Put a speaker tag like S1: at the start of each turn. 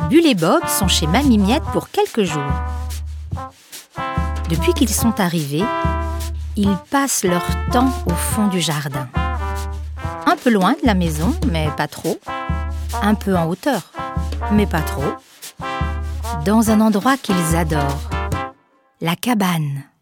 S1: Bulle et Bob sont chez Mamie Miette pour quelques jours. Depuis qu'ils sont arrivés, ils passent leur temps au fond du jardin. Un peu loin de la maison, mais pas trop. Un peu en hauteur, mais pas trop. Dans un endroit qu'ils adorent, la cabane.